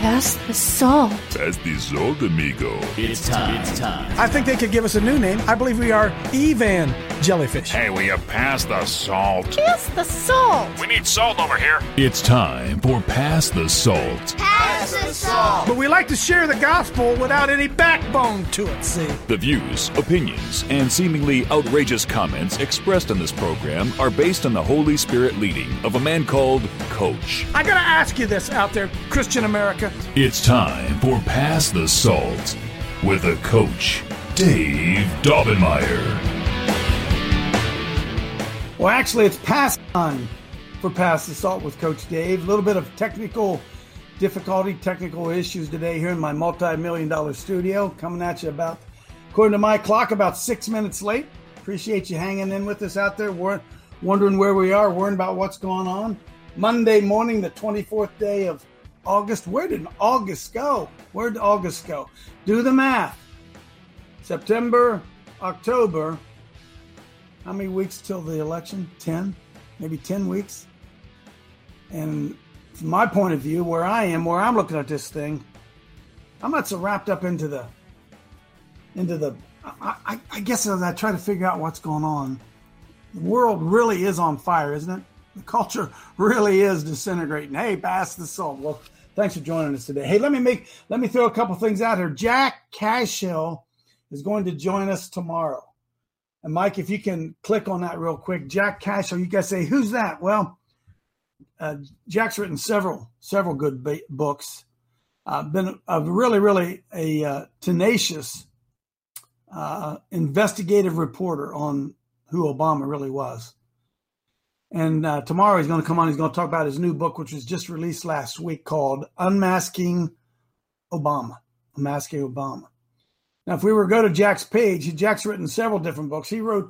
Pass the salt. Pass the salt, amigo. It's time. I think they could give us a new name. I believe we are Evan Jellyfish. Hey, will you pass the salt? Pass the salt. We need salt over here. It's time for Pass the Salt. Pass the salt. But we like to share the gospel without any backbone to it, see? The views, opinions, and seemingly outrageous comments expressed on this program are based on the Holy Spirit leading of a man called Coach. I gotta ask you this out there, Christian America. It's time for Pass the Salt with a Coach, Dave Daubenmire. Well, actually, it's pass time for Pass the Salt with Coach Dave. A little bit of technical difficulty, technical issues today here in my multi-million-dollar studio. Coming at you about, according to my clock, about 6 minutes late. Appreciate you hanging in with us out there. We're wondering where we are, worrying about what's going on. Monday morning, the 24th day of August. Where did August go? Where did August go? Do the math. September, October. How many weeks till the election? 10? Maybe 10 weeks? And from my point of view, where I'm looking at this thing, I'm not so wrapped up into the I guess as I try to figure out what's going on, the world really is on fire, isn't it? The culture really is disintegrating. Hey, pass the salt. Well, thanks for joining us today. Hey, let me throw a couple things out here. Jack Cashill is going to join us tomorrow. And Mike, if you can click on that real quick, Jack Cashill, you guys say, who's that? Well, Jack's written several good books. Been a really a tenacious investigative reporter on who Obama really was. And tomorrow he's going to come on. He's going to talk about his new book, which was just released last week, called Unmasking Obama. Unmasking Obama. Now, if we were to go to Jack's page, Jack's written several different books. He wrote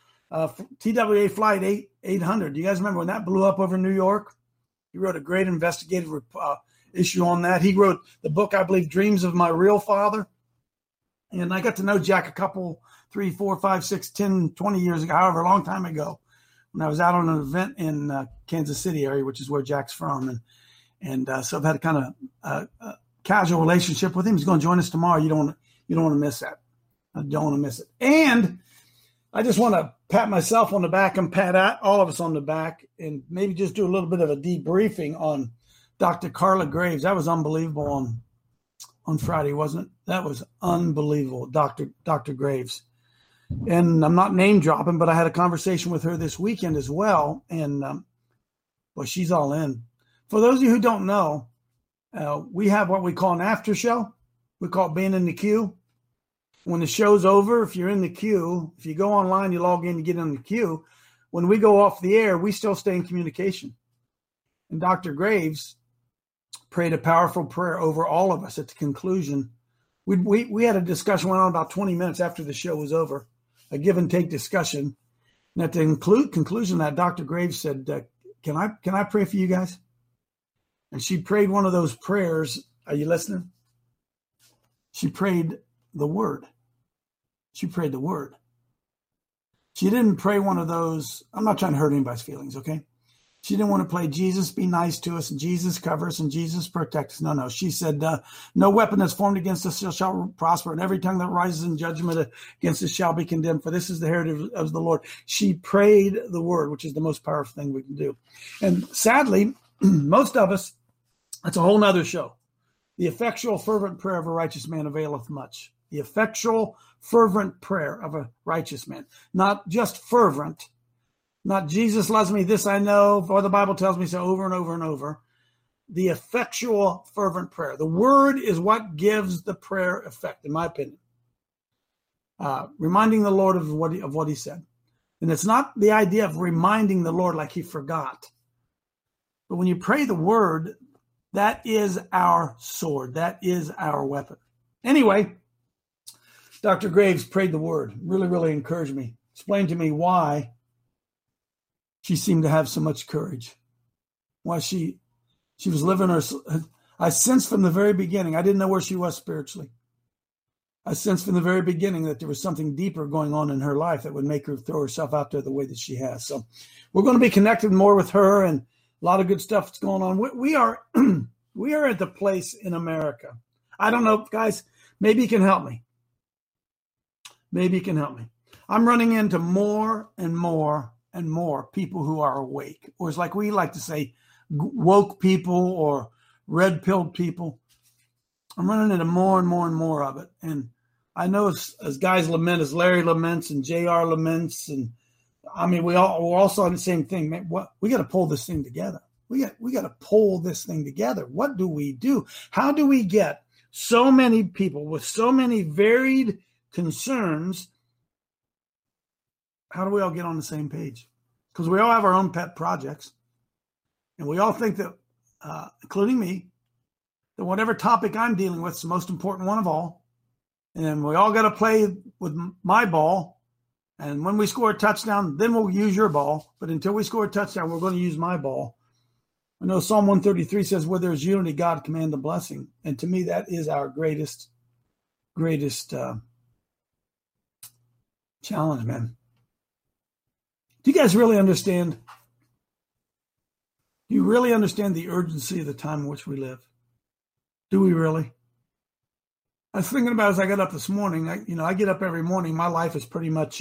TWA Flight 800. Do you guys remember when that blew up over New York? He wrote a great investigative issue on that. He wrote the book, I believe, Dreams of My Real Father. And I got to know Jack a couple, 3, 4, 5, 6, 10, 20 years ago, however, a long time ago, when I was out on an event in Kansas City area, which is where Jack's from. And so I've had a kind of casual relationship with him. He's going to join us tomorrow. You don't want to miss that. I don't want to miss it. And I just want to pat myself on the back and pat all of us on the back and maybe just do a little bit of a debriefing on Dr. Carla Graves. That was unbelievable on Friday, wasn't it? That was unbelievable, Dr. Graves. And I'm not name dropping, but I had a conversation with her this weekend as well. And, well, she's all in. For those of you who don't know, we have what we call an after show. We call it being in the queue. When the show's over, if you're in the queue, if you go online, you log in, you get in the queue. When we go off the air, we still stay in communication. And Dr. Graves prayed a powerful prayer over all of us at the conclusion. We had a discussion went on about 20 minutes after the show was over, a give and take discussion. And at the conclusion, that Dr. Graves said, can I pray for you guys? And she prayed one of those prayers. Are you listening? She prayed the word. She prayed the word. She didn't pray one of those. I'm not trying to hurt anybody's feelings, okay? She didn't want to play Jesus be nice to us and Jesus cover us and Jesus protect us. No. She said, no weapon that's formed against us shall prosper, and every tongue that rises in judgment against us shall be condemned, for this is the heritage of the Lord. She prayed the word, which is the most powerful thing we can do. And sadly, most of us, that's a whole nother show. The effectual, fervent prayer of a righteous man availeth much. The effectual, fervent prayer of a righteous man. Not just fervent, not Jesus loves me, this I know, for the Bible tells me so over and over and over. The effectual, fervent prayer. The word is what gives the prayer effect, in my opinion. Reminding the Lord of what he said. And it's not the idea of reminding the Lord like he forgot. But when you pray the word, that is our sword. That is our weapon. Anyway, Dr. Graves prayed the word. Really encouraged me. Explained to me why she seemed to have so much courage. Why she was living her. I sensed from the very beginning, I didn't know where she was spiritually. I sensed from the very beginning that there was something deeper going on in her life that would make her throw herself out there the way that she has. So we're going to be connected more with her and a lot of good stuff that's going on. We are We are at the place in America. I don't know, guys, maybe you can help me. Maybe you can help me. I'm running into more and more and more people who are awake, or it's like we like to say, woke people or red-pilled people. I'm running into more and more and more of it. And I know as guys lament, as Larry laments and JR laments, and I mean, we're all saying the same thing. Man, we got to pull this thing together. We got to pull this thing together. What do we do? How do we get so many people with so many varied concerns? How do we all get on the same page? Because we all have our own pet projects. And we all think that, including me, that whatever topic I'm dealing with is the most important one of all. And then we all got to play with my ball. And when we score a touchdown, then we'll use your ball. But until we score a touchdown, we're going to use my ball. I know Psalm 133 says, where there's unity, God command the blessing. And to me, that is our greatest challenge, man. Do you guys really understand? Do you really understand the urgency of the time in which we live? Do we really? I was thinking about as I got up this morning. I get up every morning. My life is pretty much,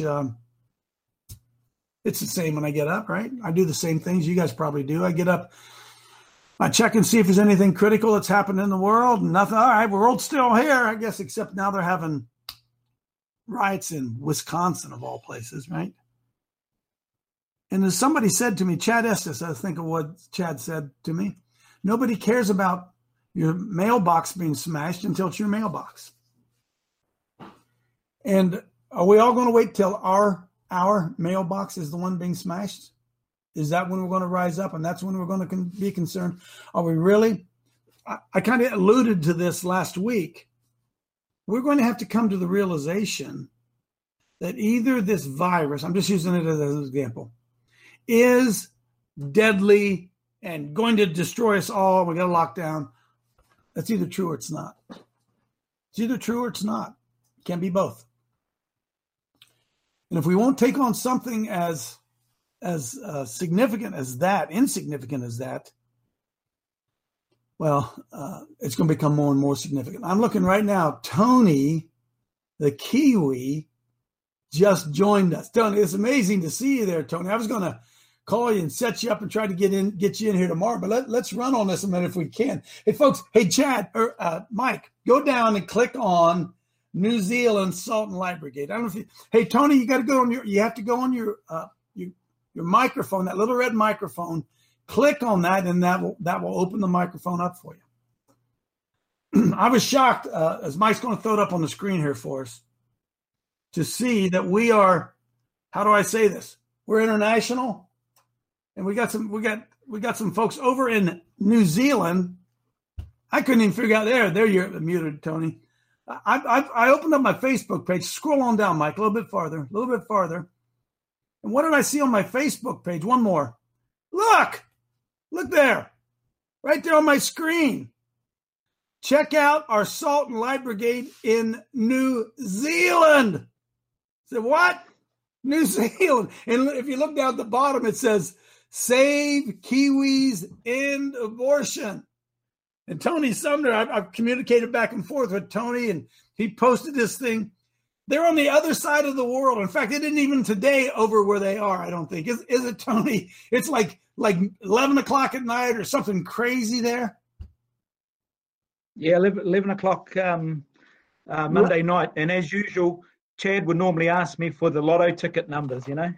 it's the same when I get up, right? I do the same things you guys probably do. I get up, I check and see if there's anything critical that's happened in the world. Nothing. All right, world's still here, I guess, except now they're having riots in Wisconsin, of all places, right? And as somebody said to me, Chad Estes, I think of what Chad said to me, nobody cares about your mailbox being smashed until it's your mailbox. And are we all going to wait till our mailbox is the one being smashed? Is that when we're going to rise up and that's when we're going to be concerned? Are we really? I kind of alluded to this last week. We're going to have to come to the realization that either this virus, I'm just using it as an example, is deadly and going to destroy us all. We got to lock down. That's either true or it's not. It's either true or it's not. It can't be both. And if we won't take on something as significant as that, insignificant as that, well, it's going to become more and more significant. I'm looking right now. Tony, the Kiwi, just joined us. Tony, it's amazing to see you there, Tony. I was going to call you and set you up and try to get you in here tomorrow, but let's run on this a minute if we can. Hey, folks. Hey, Chad or Mike, go down and click on New Zealand Salt and Light Brigade. I don't know if you. Hey, Tony, you got to go on you have to go on your microphone, that little red microphone. Click on that, and that will open the microphone up for you. I was shocked, as Mike's going to throw it up on the screen here for us, to see that we are. How do I say this? We're international. And we got some folks over in New Zealand. I couldn't even figure out there you're muted, Tony. I opened up my Facebook page. Scroll on down, Mike, a little bit farther. And what did I see on my Facebook page? One more. Look there, right there on my screen. Check out our Salt and Light Brigade in New Zealand. I said, what? New Zealand. And if you look down at the bottom, it says, Save Kiwis, End Abortion. And Tony Sumner, I've communicated back and forth with Tony, and he posted this thing. They're on the other side of the world. In fact, they didn't even today over where they are, I don't think. Is it, Tony? It's like 11 o'clock at night or something crazy there? Yeah, 11 o'clock Monday night. And as usual, Chad would normally ask me for the lotto ticket numbers, you know?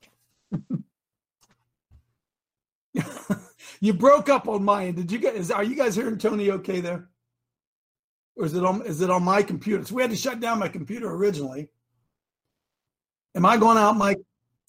You broke up on my end. Did you guys? Are you guys hearing Tony okay there, or is it on my computer? So we had to shut down my computer originally. Am I going out, Mike?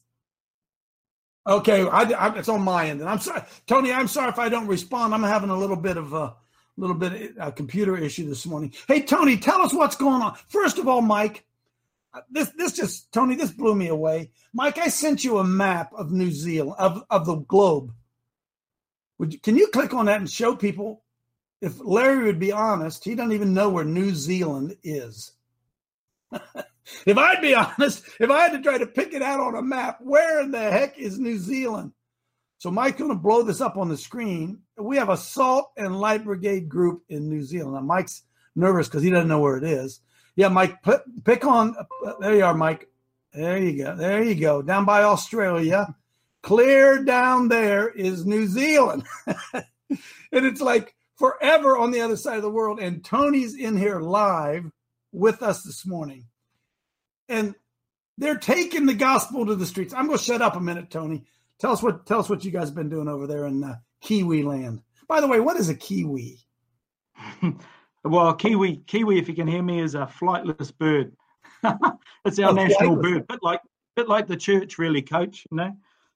Okay, it's on my end, and I'm sorry, Tony. I'm sorry if I don't respond. I'm having a little bit of a computer issue this morning. Hey, Tony, tell us what's going on. First of all, Mike, this blew me away. Mike, I sent you a map of New Zealand of the globe. Can you click on that and show people? If Larry would be honest, he doesn't even know where New Zealand is. If I'd be honest, if I had to try to pick it out on a map, where in the heck is New Zealand? So Mike's going to blow this up on the screen. We have a Salt and Light Brigade group in New Zealand. Now, Mike's nervous because he doesn't know where it is. Yeah, Mike, pick on. There you are, Mike. There you go. There you go. Down by Australia. Clear down there is New Zealand. And it's like forever on the other side of the world. And Tony's in here live with us this morning. And they're taking the gospel to the streets. I'm going to shut up a minute, Tony. Tell us what you guys have been doing over there in Kiwi land. By the way, what is a Kiwi? Well, Kiwi, if you can hear me, is a flightless bird. It's our national bird, bit like the church, really, Coach. Hey,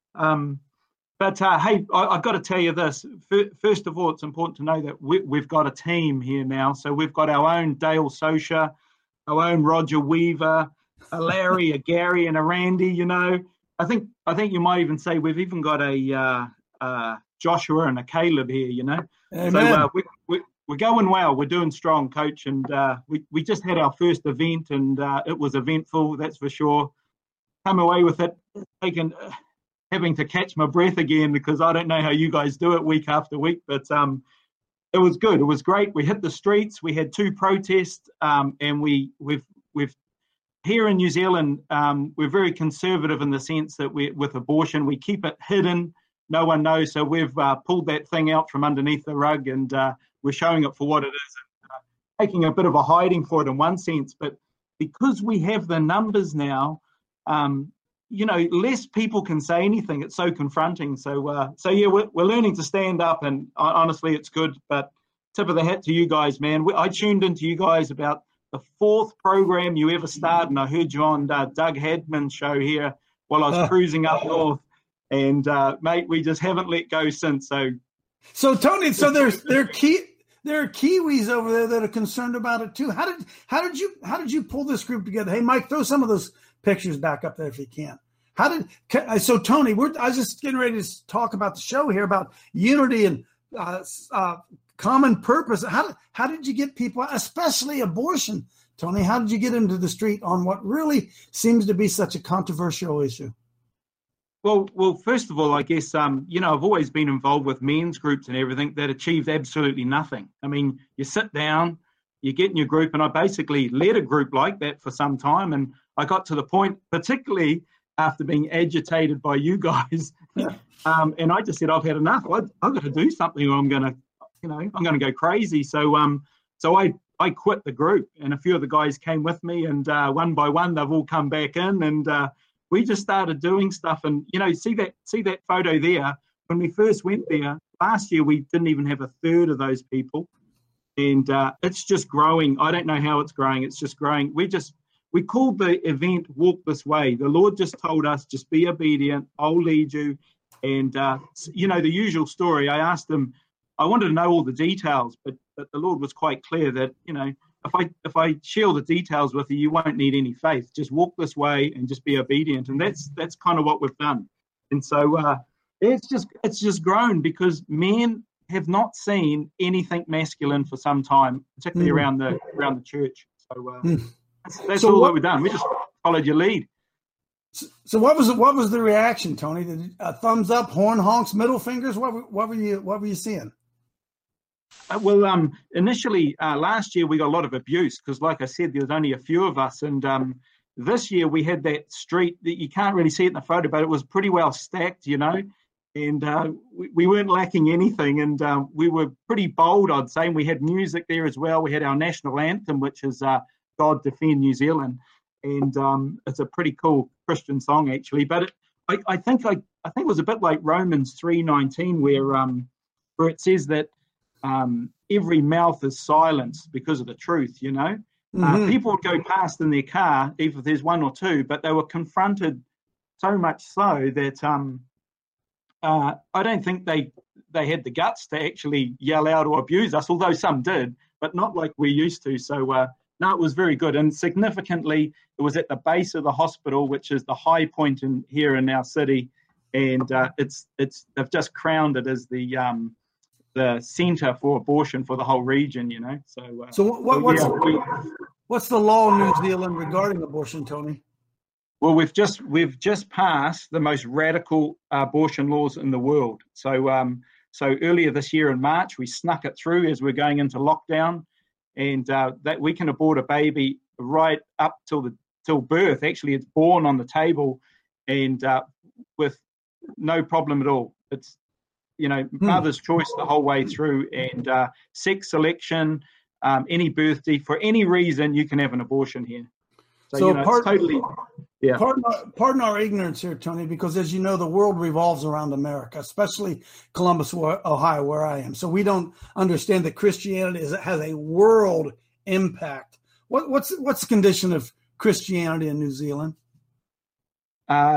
I've got to tell you this. First of all, it's important to know that we've got a team here now. So we've got our own Dale Sosha, our own Roger Weaver, a Larry, a Gary, and a Randy. I think you might even say we've even got a Joshua and a Caleb here. Amen. So we're going well. We're doing strong, Coach, and we just had our first event, and it was eventful, that's for sure. Come away with it, having to catch my breath again because I don't know how you guys do it week after week, but it was good. It was great. We hit the streets. We had 2 protests, and we've here in New Zealand, we're very conservative in the sense that with abortion, we keep it hidden. No one knows. So we've pulled that thing out from underneath the rug, and we're showing it for what it is, and taking a bit of a hiding for it in one sense. But because we have the numbers now, less people can say anything. It's so confronting. So yeah, we're learning to stand up, and honestly, it's good. But tip of the hat to you guys, man. I tuned into you guys about the 4th program you ever started, and I heard you on Doug Hadman's show here while I was cruising up north. And mate, we just haven't let go since. So Tony, there are Kiwis over there that are concerned about it too. How did you pull this group together? Hey, Mike, throw some of those pictures back up there if you can. So Tony, I was just getting ready to talk about the show here about unity and common purpose. How did you get people, especially abortion, Tony? How did you get into the street on what really seems to be such a controversial issue? Well, first of all, I guess, I've always been involved with men's groups and everything that achieved absolutely nothing. I mean, you sit down, you get in your group, and I basically led a group like that for some time. And I got to the point, particularly after being agitated by you guys, and I just said, I've had enough. I've got to do something or I'm going to go crazy. So I quit the group, and a few of the guys came with me, and one by one, they've all come back in, and we just started doing stuff. And, see that photo there? When we first went there, last year, we didn't even have a third of those people. And it's just growing. I don't know how it's growing. It's just growing. We called the event Walk This Way. The Lord just told us, just be obedient. I'll lead you. And, the usual story, I asked him, I wanted to know all the details, but the Lord was quite clear that, if I share all the details with you, you won't need any faith. Just walk this way and just be obedient. And that's kind of what we've done. And so it's just grown because men have not seen anything masculine for some time, particularly around the church. So that's all that we've done. We just followed your lead. So what was the reaction, Tony? Did thumbs up, horn honks, middle fingers? What were you seeing? Initially last year we got a lot of abuse because, like I said, there was only a few of us, and this year we had that street that you can't really see it in the photo, but it was pretty well stacked, and we weren't lacking anything, and we were pretty bold, I'd say. And we had music there as well. We had our national anthem, which is God Defend New Zealand, and it's a pretty cool Christian song actually. But I think it was a bit like Romans 3:19, where it says that every mouth is silenced because of the truth. People would go past in their car, even if there's one or two, but they were confronted so much so that I don't think they had the guts to actually yell out or abuse us, although some did, but not like we used to. So no, it was very good. And significantly, it was at the base of the hospital, which is the high point here in our city, and they've just crowned it as the centre for abortion for the whole region. So what's the law in New Zealand regarding abortion, Tony? Well, we've just passed the most radical abortion laws in the world. So earlier this year in March, we snuck it through as we're going into lockdown, and that we can abort a baby right up till birth. Actually, it's born on the table, and with no problem at all. It's mother's choice the whole way through, and sex selection, any birthday, for any reason, you can have an abortion here. So it's totally. Yeah. Pardon our ignorance here, Tony, because as you know, the world revolves around America, especially Columbus, Ohio, where I am. So we don't understand that Christianity has a world impact. What's the condition of Christianity in New Zealand? I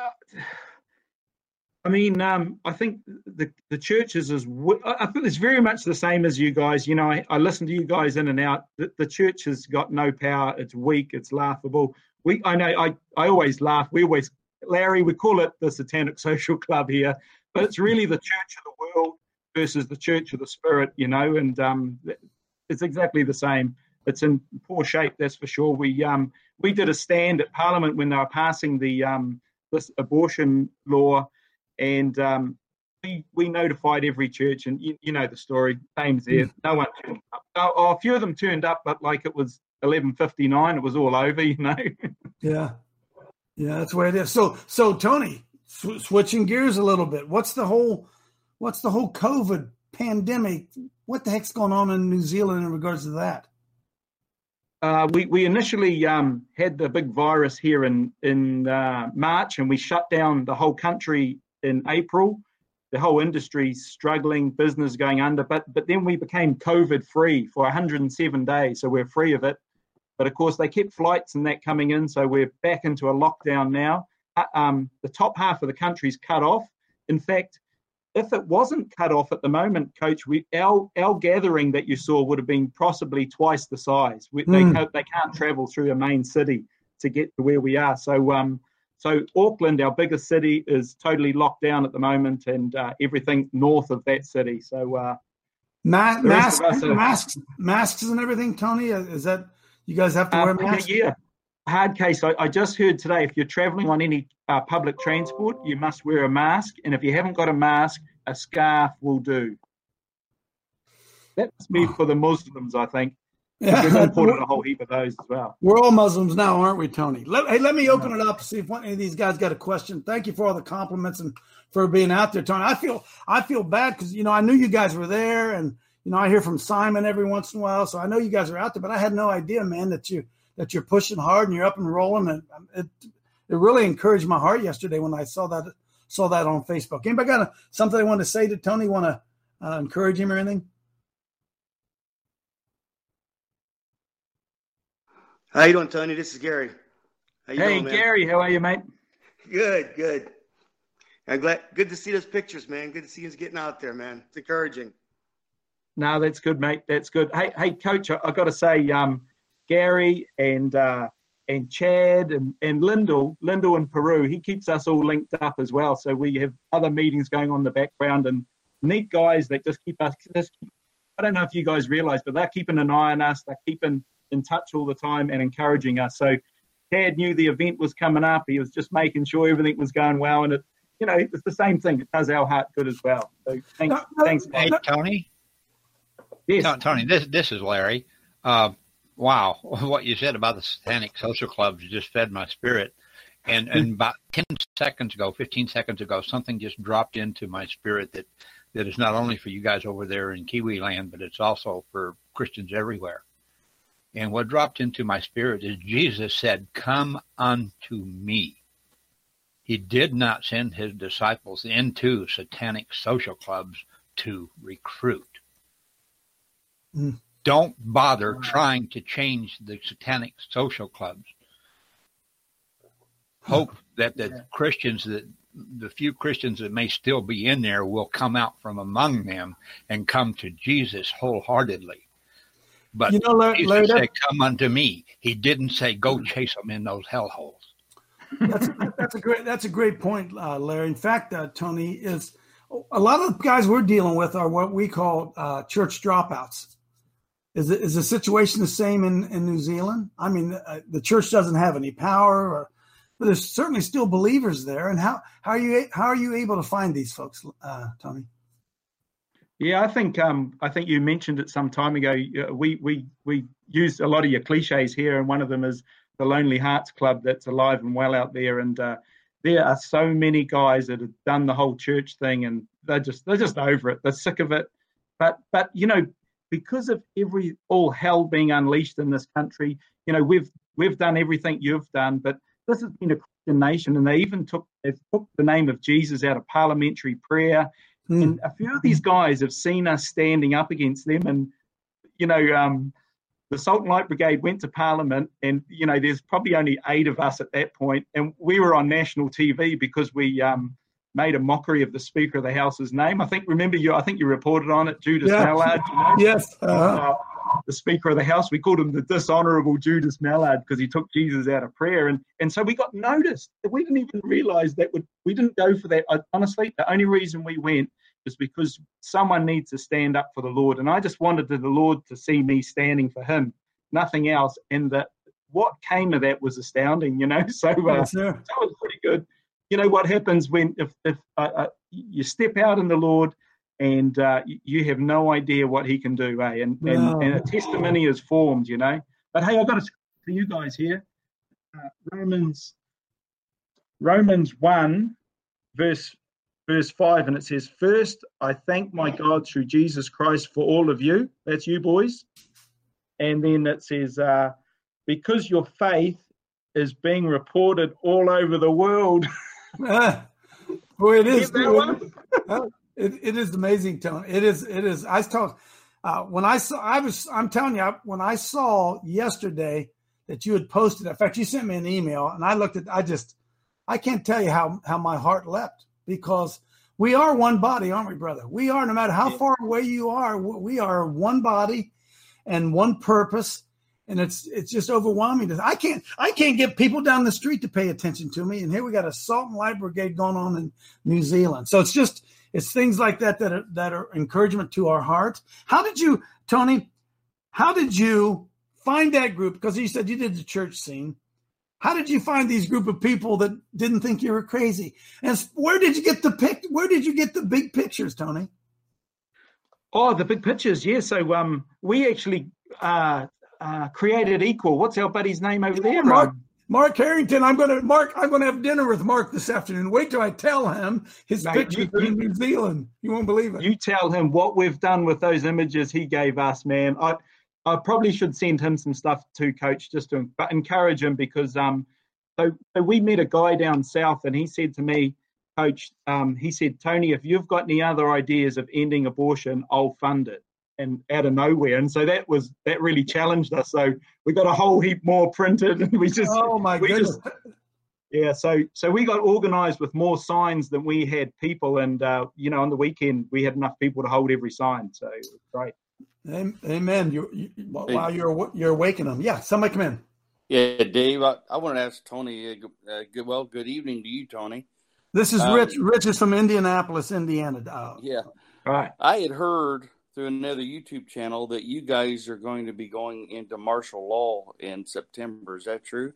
think the churches I think it's very much the same as you guys. I listen to you guys in and out. The church has got no power. It's weak. It's laughable. I always laugh. Larry, we call it the Satanic Social Club here, but it's really the church of the world versus the church of the spirit, and it's exactly the same. It's in poor shape, that's for sure. We did a stand at Parliament when they were passing this abortion law, and we notified every church, and you know the story. Same's there. No one turned up. A few of them turned up, but like it was 11:59, it was all over, Yeah, that's where it is. So Tony, switching gears a little bit. What's the whole COVID pandemic? What the heck's going on in New Zealand in regards to that? We initially had the big virus here in March, and we shut down the whole country in April. The whole industry's struggling, business going under, but then we became COVID free for 107 days, so we're free of it. But of course, they kept flights and that coming in, so we're back into a lockdown now. The top half of the country's cut off. In fact, if it wasn't cut off at the moment, Coach, our gathering that you saw would have been possibly twice the size. They can't travel through a main city to get to where we are. So Auckland, our biggest city, is totally locked down at the moment, and everything north of that city. So masks and everything, Tony. Is that you guys have to wear masks? Yeah. Hard case. I just heard today, if you're traveling on any public transport, you must wear a mask, and if you haven't got a mask, a scarf will do. That's me for the Muslims, I think. Yeah. We've imported a whole heap of those as well. We're all Muslims now, aren't we, Tony? Let me open it up to see if any of these guys got a question. Thank you for all the compliments and for being out there, Tony. I feel bad because I knew you guys were there, and I hear from Simon every once in a while, so I know you guys are out there. But I had no idea, man, that you're pushing hard and you're up and rolling. And it really encouraged my heart yesterday when I saw that on Facebook. Anybody got something they want to say to Tony? Want to encourage him or anything? How you doing, Tony? This is Gary. How you doing, man? Gary, how are you, mate? Good. I'm glad. Good to see those pictures, man. Good to see us getting out there, man. It's encouraging. No, that's good, mate. That's good. Hey, Coach, I got to say, Gary and Chad and Lyndall in Peru, he keeps us all linked up as well. So we have other meetings going on in the background, and neat guys that just keep us. I don't know if you guys realize, but they're keeping an eye on us. They're keeping in touch all the time and encouraging us. So Chad knew the event was coming up. He was just making sure everything was going well, and it's the same thing. It does our heart good as well. So thanks. Hey, Tony. Yes, no, Tony. This is Larry. Wow, what you said about the Satanic Social Clubs just fed my spirit. And about 15 seconds ago, something just dropped into my spirit that is not only for you guys over there in Kiwi land, but it's also for Christians everywhere. And what dropped into my spirit is Jesus said, "Come unto me." He did not send his disciples into satanic social clubs to recruit. Don't bother trying to change the satanic social clubs. Hope that the Christians, the few Christians that may still be in there, will come out from among them and come to Jesus wholeheartedly. But Jesus said, "Come unto me." He didn't say, "Go chase them in those hellholes." That's a great point, Larry. In fact, Tony, is a lot of the guys we're dealing with are what we call church dropouts. Is the situation the same in New Zealand? I mean, the church doesn't have any power, or but there's certainly still believers there. And how are you able to find these folks, Tony? Yeah, I think you mentioned it some time ago. We used a lot of your cliches here, and one of them is the Lonely Hearts Club that's alive and well out there. And there are so many guys that have done the whole church thing, and they're just over it. They're sick of it. But because of all hell being unleashed in this country, we've done everything you've done, but this has been a Christian nation, and they took the name of Jesus out of parliamentary prayer. And a few of these guys have seen us standing up against them. And, the Salt and Light Brigade went to Parliament, and, there's probably only 8 of us at that point. And we were on national TV because we made a mockery of the Speaker of the House's name. I think you reported on it, Judas Mallard. Yes. The Speaker of the House, we called him the dishonorable Judas Mallard because he took Jesus out of prayer. And so we got noticed. We didn't even realize that we didn't go for that. Honestly, the only reason we went is because someone needs to stand up for the Lord. And I just wanted the Lord to see me standing for him, nothing else. And what came of that was astounding, So that was pretty good. What happens when if you step out in the Lord and you have no idea what he can do, eh? And a testimony is formed, But hey, I've got a scripture for you guys here. Romans 1, verse 5, and it says, "First, I thank my God through Jesus Christ for all of you." That's you, boys. And then it says, "Because your faith is being reported all over the world." Boy, it is. It is amazing, Tony. It is. I talk when I'm telling you, when I saw yesterday that you had posted. In fact, you sent me an email, and I looked at. I can't tell you how my heart leapt, because we are one body, aren't we, brother? We are. No matter how far away you are, we are one body and one purpose. And it's just overwhelming. I can't get people down the street to pay attention to me. And here we got a Salt and Light Brigade going on in New Zealand. So it's things like that are encouragement to our hearts. How did you, Tony, find that group? Because you said you did the church scene. How did you find these group of people that didn't think you were crazy? And where did you get the big pictures, Tony? Oh, the big pictures. Yeah. So we actually created Equal. What's our buddy's name over there? Mark Harrington. I'm going to have dinner with Mark this afternoon. Wait till I tell him his pictures in New Zealand. You won't believe it. You tell him what we've done with those images he gave us, man. I probably should send him some stuff too, Coach, just to encourage him, because so we met a guy down south, and he said to me, Coach, he said, "Tony, if you've got any other ideas of ending abortion, I'll fund it." And out of nowhere, and so that really challenged us. So we got a whole heap more printed, and we just So we got organised with more signs than we had people, and on the weekend we had enough people to hold every sign. So it was great. Amen. You're awakening them. Yeah, somebody come in. Yeah, Dave. I want to ask Tony. Good evening to you, Tony. This is Rich. Rich is from Indianapolis, Indiana. Yeah. All right. I had heard through another YouTube channel that you guys are going to be going into martial law in September. Is that true?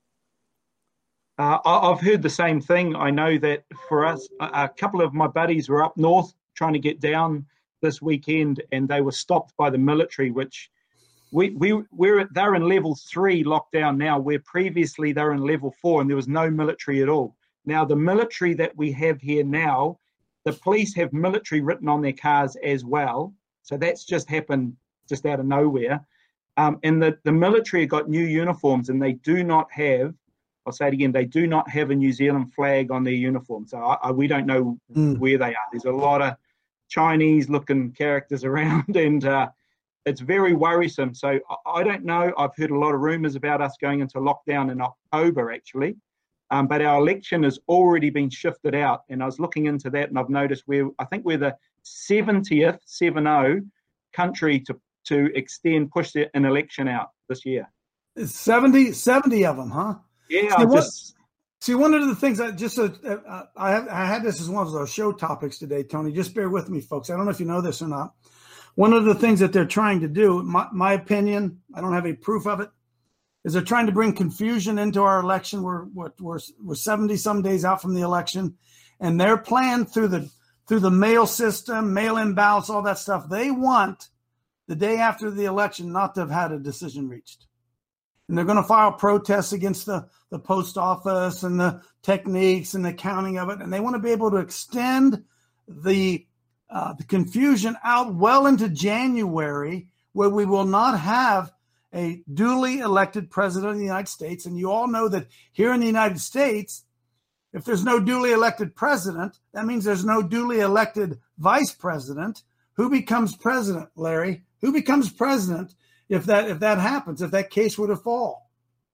I've heard the same thing. I know that for us, a couple of my buddies were up north trying to get down this weekend, and they were stopped by the military, which they're in level 3 lockdown now, where previously they were in level 4 and there was no military at all. Now, the military that we have here now, the police have military written on their cars as well. So that's just happened just out of nowhere. And the military got new uniforms, and they do not have, I'll say it again, they do not have a New Zealand flag on their uniform. So we don't know where they are. There's a lot of Chinese-looking characters around, and it's very worrisome. So I don't know. I've heard a lot of rumours about us going into lockdown in October, actually. But our election has already been shifted out. And I was looking into that, and I've noticed I think we're the 70th, 70, country to push an election out this year. It's 70 of them, huh? Yeah. See, one of the things I had this as one of our show topics today, Tony. Just bear with me, folks. I don't know if you know this or not. One of the things that they're trying to do, my opinion, I don't have any proof of it, is they're trying to bring confusion into our election. We're 70 some days out from the election, and their plan through the mail system, mail-in ballots, all that stuff, they want the day after the election not to have had a decision reached. And they're going to file protests against the post office and the techniques and the counting of it. And they want to be able to extend the confusion out well into January, where we will not have a duly elected president of the United States. And you all know that here in the United States, if there's no duly elected president, that means there's no duly elected vice president. Who becomes president, Larry? Who becomes president if that happens, if that case were to fall?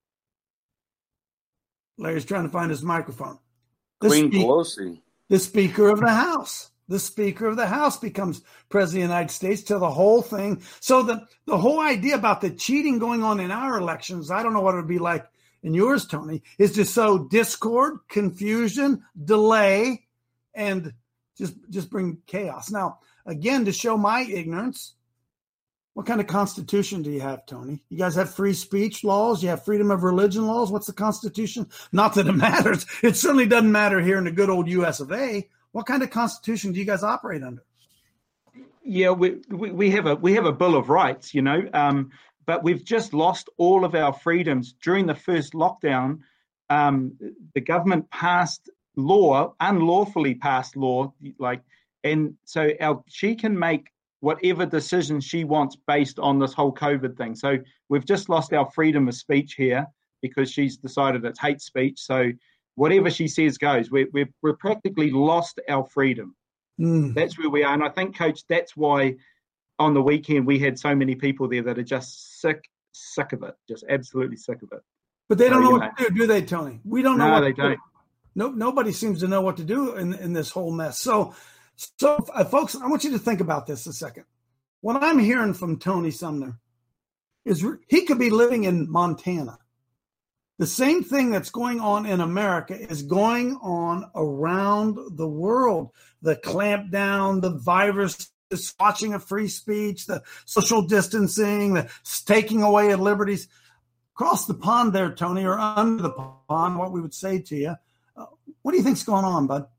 Larry's trying to find his microphone. Queen Pelosi. The Speaker of the House. The Speaker of the House becomes President of the United States till the whole thing. So the whole idea about the cheating going on in our elections, I don't know what it would be like in yours, Tony, is to sow discord, confusion, delay, and just bring chaos. Now, again, to show my ignorance, what kind of constitution do you have, Tony? You guys have free speech laws? You have freedom of religion laws? What's the Constitution? Not that it matters. It certainly doesn't matter here in the good old U.S. of A. What kind of constitution do you guys operate under? Yeah, we have a Bill of Rights, but we've just lost all of our freedoms during the first lockdown. The government passed law, unlawfully passed law, and so she can make whatever decision she wants based on this whole COVID thing. So we've just lost our freedom of speech here because she's decided it's hate speech. So whatever she says goes. We're practically lost our freedom. That's where we are. And I think, Coach, that's why on the weekend we had so many people there that are just sick of it, just absolutely sick of it. But they don't know what to do they, Tony? We don't know. No, what they to don't. Do. Nobody seems to know what to do in this whole mess. So, folks, I want you to think about this a second. What I'm hearing from Tony Sumner is he could be living in Montana. The same thing that's going on in America is going on around the world. The clampdown, the virus, the squashing of free speech, the social distancing, the taking away of liberties. Across the pond there, Tony, or under the pond, what we would say to you. What do you think's going on, bud?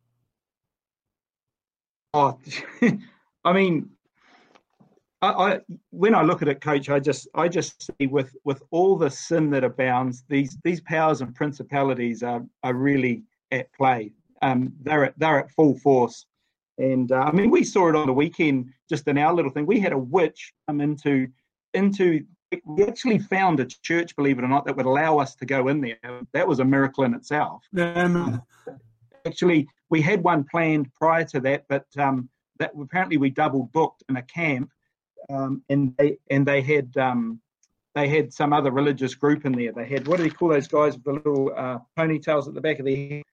Oh, I mean, I when I look at it, Coach, I just see with all the sin that abounds, these powers and principalities are really at play. They're at full force, and I mean, we saw it on the weekend. Just in our little thing, we had a witch come into. We actually found a church, believe it or not, that would allow us to go in there. That was a miracle in itself. Actually, we had one planned prior to that, but that apparently we double booked in a camp, and they had some other religious group in there. They had, what do they call those guys with the little ponytails at the back of their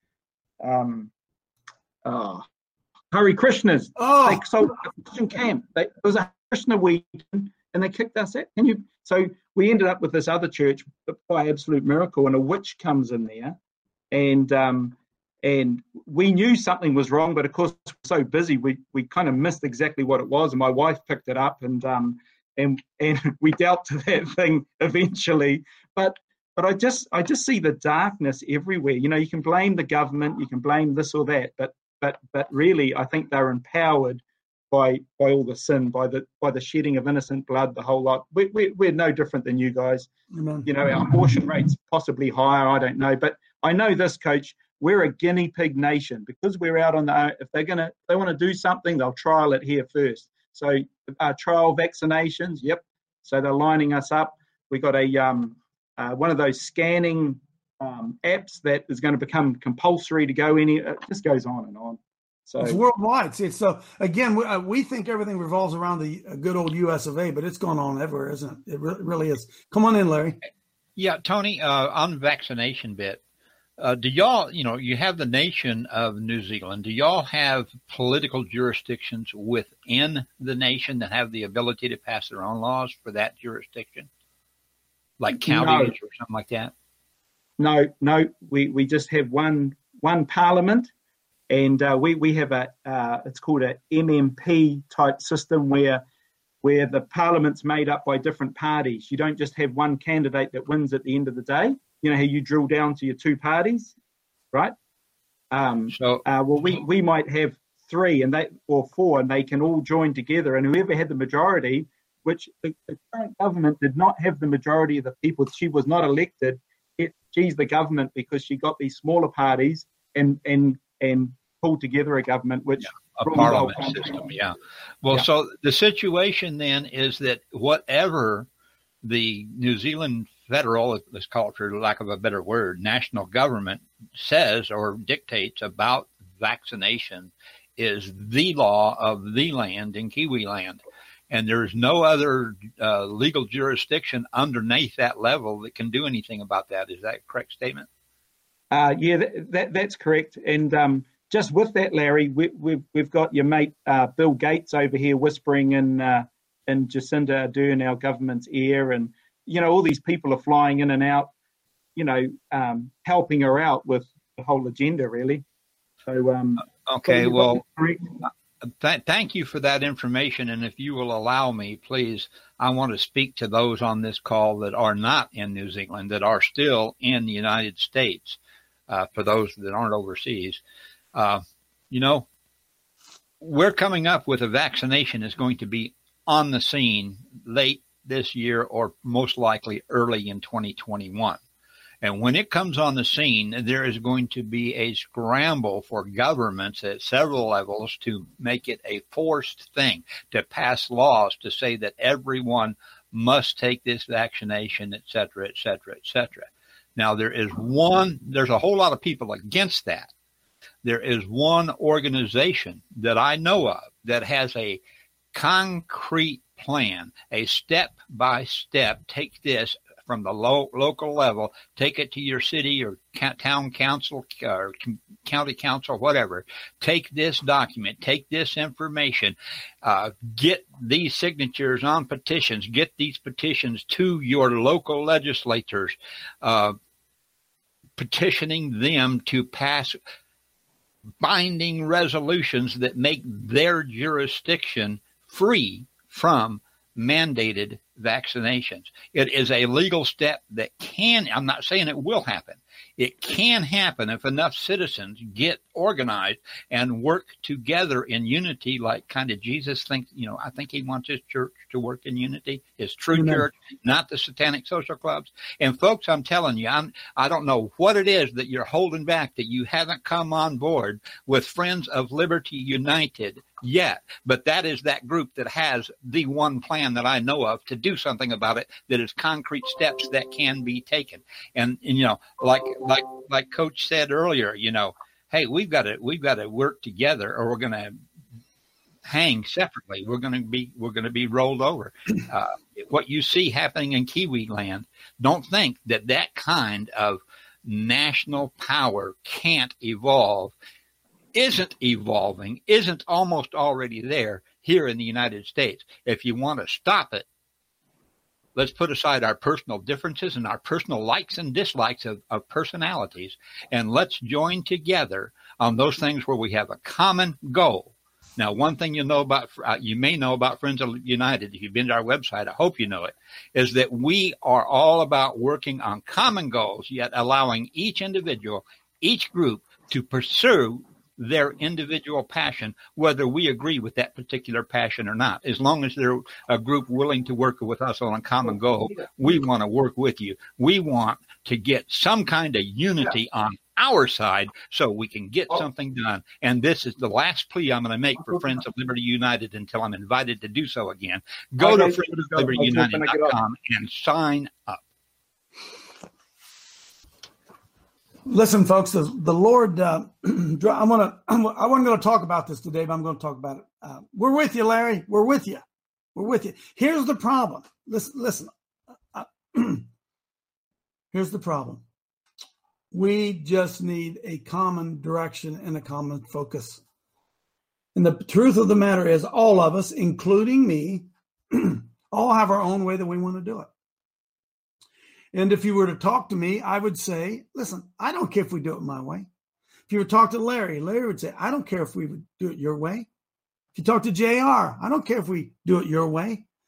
head? Hare Krishnas. Oh, they sold a Christian camp. It was a Krishna weekend, and they kicked us out. So we ended up with this other church by absolute miracle, and a witch comes in there, and we knew something was wrong, but of course we're so busy we kind of missed exactly what it was, and my wife picked it up, and we dealt to that thing eventually. But I just see the darkness everywhere. You can blame the government, you can blame this or that, but really I think they're empowered by all the sin, by the shedding of innocent blood, the whole lot. We're no different than you guys. Amen. Our abortion rate's possibly higher, I don't know. But I know this, Coach, we're a guinea pig nation because we're out on if they want to do something, they'll trial it here first. So trial vaccinations, yep. So they're lining us up. We got one of those scanning apps that is going to become compulsory to go in. It just goes on and on. So it's worldwide. So again, we think everything revolves around the good old U.S. of A., but it's going on everywhere, isn't it? It really is. Come on in, Larry. Yeah, Tony, on the vaccination bit, do y'all, you have the nation of New Zealand. Do y'all have political jurisdictions within the nation that have the ability to pass their own laws for that jurisdiction? Like counties or something like that? No. We just have one parliament. And we have it's called a MMP type system where where the parliament's made up by different parties. You don't just have one candidate that wins at the end of the day. You know how you drill down to your two parties, right? We might have 3 or 4, and they can all join together. And whoever had the majority, which the current government did not have the majority of the people. She was not elected. She's the government because she got these smaller parties and pulled together a government, which a parliament system. Yeah. Well, so the situation then is that whatever the New Zealand federal, let's call it for lack of a better word, national government says or dictates about vaccination is the law of the land in Kiwi land. And there's no other legal jurisdiction underneath that level that can do anything about that. Is that a correct statement? That's correct. And just with that, Larry, we've got your mate Bill Gates over here whispering in Jacinda Ardern, our government's ear, and all these people are flying in and out, helping her out with the whole agenda, really. So okay, well. Thank you for that information. And if you will allow me, please, I want to speak to those on this call that are not in New Zealand, that are still in the United States, for those that aren't overseas. We're coming up with a vaccination is going to be on the scene late this year or most likely early in 2021. And when it comes on the scene, there is going to be a scramble for governments at several levels to make it a forced thing, to pass laws to say that everyone must take this vaccination, et cetera, et cetera, et cetera. Now, there's a whole lot of people against that. There is one organization that I know of that has a concrete plan, a step-by-step, take this from the local level, take it to your city or town council or county council, whatever. Take this document, take this information, get these signatures on petitions, get these petitions to your local legislators, petitioning them to pass binding resolutions that make their jurisdiction free from mandated vaccinations. It is a legal step that I'm not saying it will happen. It can happen if enough citizens get organized and work together in unity, like kind of Jesus thinks, I think he wants his church to work in unity, his true church, not the satanic social clubs. And folks, I'm telling you, I don't know what it is that you're holding back, that you haven't come on board with Friends of Liberty United yet. But that is that group that has the one plan that I know of to do something about it, that is concrete steps that can be taken. And like Coach said earlier, hey, we've got to work together, or we're going to hang separately. We're going to be rolled over. What you see happening in Kiwi land, don't think that kind of national power can't evolve, isn't evolving, isn't almost already there here in the United States. If you want to stop it, let's put aside our personal differences and our personal likes and dislikes of personalities, and let's join together on those things where we have a common goal. Now, one thing you may know about Friends of United, if you've been to our website, I hope you know it, is that we are all about working on common goals, yet allowing each individual, each group to pursue their individual passion, whether we agree with that particular passion or not. As long as they're a group willing to work with us on a common goal, we want to work with you. We want to get some kind of unity on our side so we can get something done. And this is the last plea I'm going to make for Friends of Liberty United until I'm invited to do so again. Go to friendsoflibertyunited.com and sign up. Listen, folks, the Lord, I wasn't going to talk about this today, but I'm going to talk about it. We're with you, Larry. We're with you. We're with you. Here's the problem. Listen. Here's the problem. We just need a common direction and a common focus. And the truth of the matter is, all of us, including me, all have our own way that we want to do it. And if you were to talk to me, I would say, listen, I don't care if we do it my way. If you were to talk to Larry would say, I don't care if we would do it your way. If you talk to JR, I don't care if we do it your way.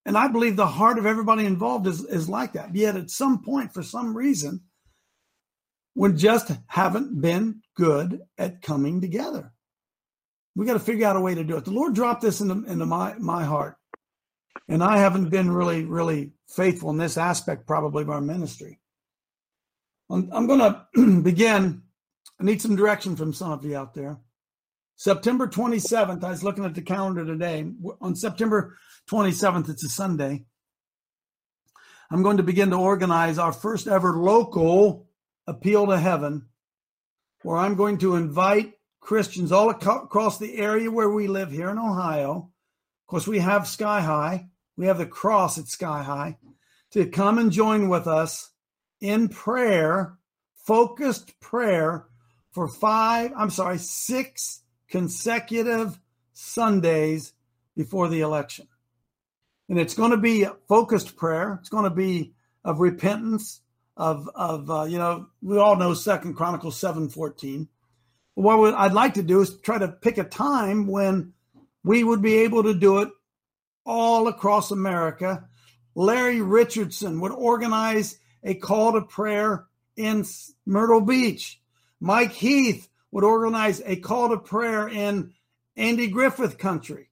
And I believe the heart of everybody involved is like that. Yet at some point, for some reason, we just haven't been good at coming together. We got to figure out a way to do it. The Lord dropped this into my heart. And I haven't been really, really faithful in this aspect probably of our ministry. I'm going to begin. I need some direction from some of you out there. September 27th, I was looking at the calendar today. On September 27th, it's a Sunday. I'm going to begin to organize our first ever local appeal to heaven, where I'm going to invite Christians all across the area where we live here in Ohio. Of course, we have Sky High. We have the cross at Sky High, to come and join with us in prayer, focused prayer for 6 consecutive Sundays before the election. And it's going to be focused prayer. It's going to be of repentance, of we all know 2 Chronicles 7:14. What I'd like to do is try to pick a time when we would be able to do it all across America. Larry Richardson would organize a call to prayer in Myrtle Beach. Mike Heath would organize a call to prayer in Andy Griffith country.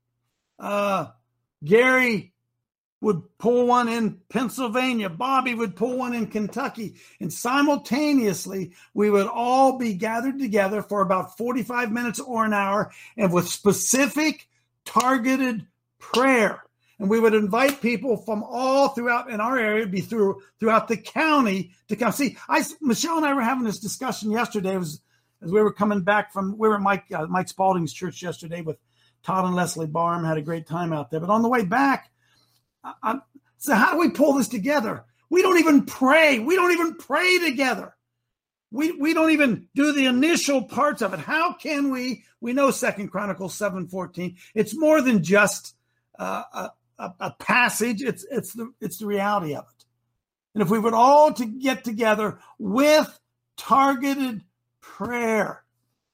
Gary would pull one in Pennsylvania. Bobby would pull one in Kentucky. And simultaneously, we would all be gathered together for about 45 minutes or an hour, and with specific targeted prayer. And we would invite people from all throughout in our area, throughout the county, to come. See, Michelle and I were having this discussion yesterday as we were coming back we were at Mike Spalding's church yesterday with Todd and Leslie Barham. Had a great time out there. But on the way back, so how do we pull this together? We don't even pray. We don't even pray together. We don't even do the initial parts of it. How can we know 2 Chronicles 7:14. It's more than just a passage. It's the reality of it. And if we would all get together with targeted prayer,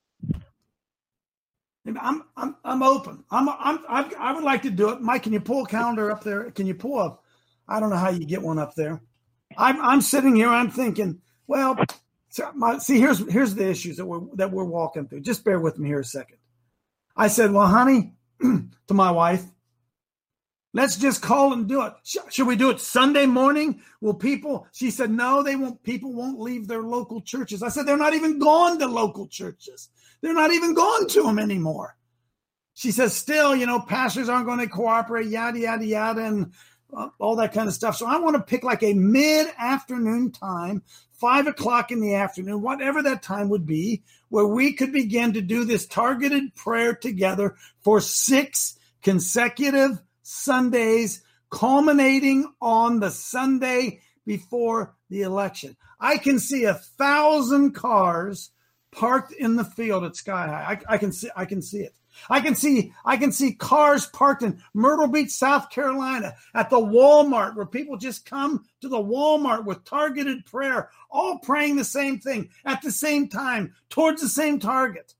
and I'm open. I would like to do it. Mike, can you pull a calendar up there? Can you pull I don't know how you get one up there. I'm sitting here. I'm thinking, well, here's the issues that we're walking through. Just bear with me here a second. I said, well, honey, to my wife, let's just call and do it. Should we do it Sunday morning? She said, no, they won't. People won't leave their local churches. I said, they're not even going to local churches. They're not even going to them anymore. She says, still, pastors aren't going to cooperate, yada, yada, yada, and all that kind of stuff. So I want to pick like a mid-afternoon time, 5:00 in the afternoon, whatever that time would be, where we could begin to do this targeted prayer together for 6 consecutive Sundays, culminating on the Sunday before the election. I can see 1,000 cars parked in the field at Sky High. I can see it. I can see cars parked in Myrtle Beach, South Carolina, at the Walmart, where people just come to the Walmart with targeted prayer, all praying the same thing at the same time, towards the same target.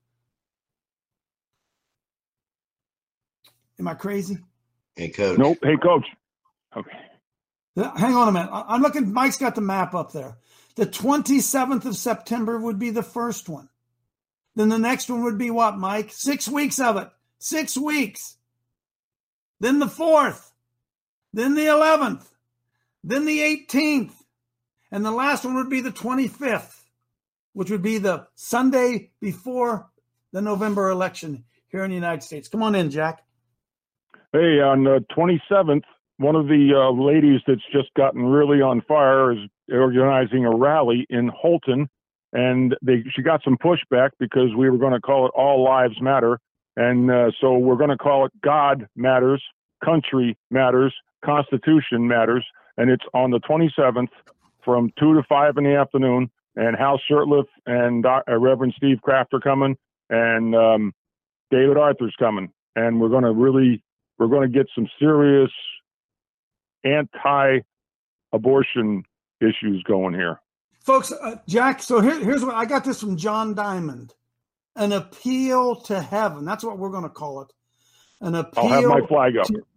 Am I crazy? Hey, Coach. Nope. Hey, Coach. Okay. Hang on a minute. I'm looking. Mike's got the map up there. The 27th of September would be the first one. Then the next one would be what, Mike? 6 weeks of it. 6 weeks. Then the 4th. Then the 11th. Then the 18th. And the last one would be the 25th, which would be the Sunday before the November election here in the United States. Come on in, Jack. Hey, on the 27th, one of the ladies that's just gotten really on fire is organizing a rally in Holton. And she got some pushback because we were going to call it All Lives Matter. And so we're going to call it God Matters, Country Matters, Constitution Matters. And it's on the 27th from 2 to 5 in the afternoon. And Hal Shurtleff and Reverend Steve Kraft are coming. And David Arthur's coming. And we're going to get some serious anti-abortion issues going here. Folks, Jack, so here's what I got this from John Diamond. An appeal to heaven. That's what we're going to call it. An appeal. I'll have my flag up.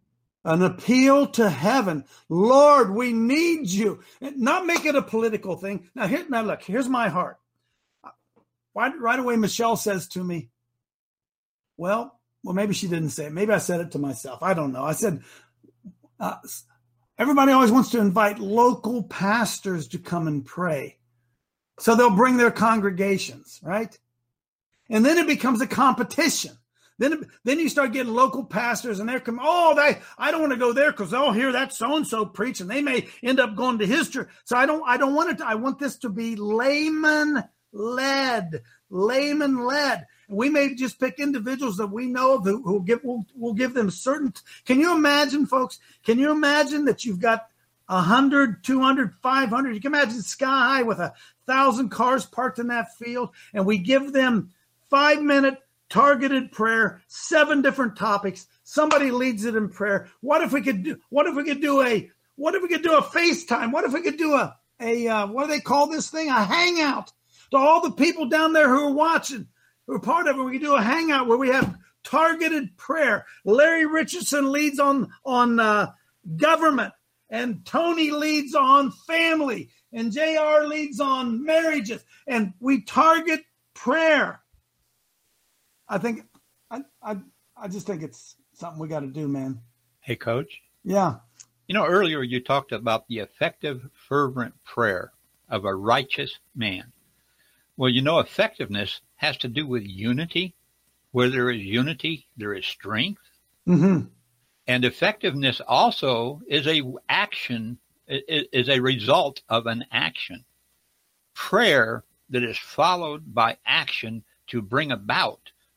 An appeal to heaven. Lord, we need you. Not make it a political thing. Now look, here's my heart. Right away, Michelle says to me, well, maybe she didn't say it. Maybe I said it to myself. I don't know. I said, everybody always wants to invite local pastors to come and pray. So they'll bring their congregations, right? And then it becomes a competition. Then you start getting local pastors and they're coming, I don't want to go there because they'll hear that so-and-so preach and they may end up going to his church. So I don't want it to, I want this to be layman led. We may just pick individuals that we know of who will give them certain. Can you imagine, folks? Can you imagine that you've got 100, 200, 500? You can imagine sky high with 1,000 cars parked in that field, and we give them 5-minute targeted prayer, 7 different topics. Somebody leads it in prayer. What if we could do a FaceTime? What if we could do a what do they call this thing? A hangout to all the people down there who are watching, who are part of it. We could do a hangout where we have targeted prayer. Larry Richardson leads on government, and Tony leads on family, and JR leads on marriages, and we target prayer. I just think it's something we got to do, man. Hey, Coach. Yeah. Earlier you talked about the effective, fervent prayer of a righteous man. Well, effectiveness has to do with unity. Where there is unity, there is strength. Mm-hmm. And effectiveness also is a result of an action. Prayer that is followed by action to bring about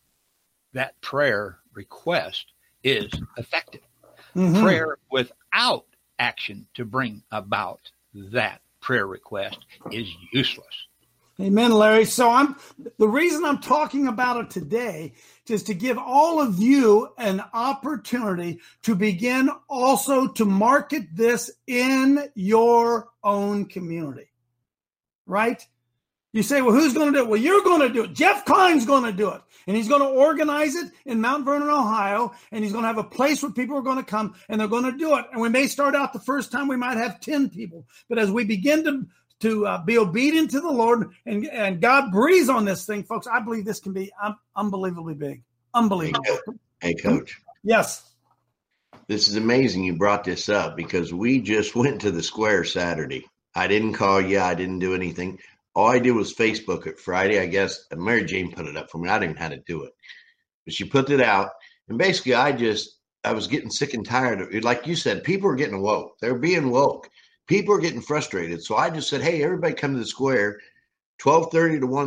that prayer request is effective. Mm-hmm. Prayer without action to bring about that prayer request is useless. Amen, Larry. So the reason I'm talking about it today is to give all of you an opportunity to begin also to market this in your own community, right? You say, well, who's going to do it? Well, you're going to do it. Jeff Klein's going to do it. And he's going to organize it in Mount Vernon, Ohio. And he's going to have a place where people are going to come and they're going to do it. And we may start out the first time, we might have 10 people. But as we begin to be obedient to the Lord and God breathes on this thing, folks, I believe this can be unbelievably big. Unbelievable. Hey, Coach. Yes. This is amazing you brought this up because we just went to the square Saturday. I didn't call you. I didn't do anything. All I did was Facebook it Friday. I guess Mary Jane put it up for me. I didn't even know how to do it. But she put it out. And basically, I was getting sick and tired of it. Like you said, people are getting woke. They're being woke. People are getting frustrated. So I just said, hey, everybody come to the square, 12:30 to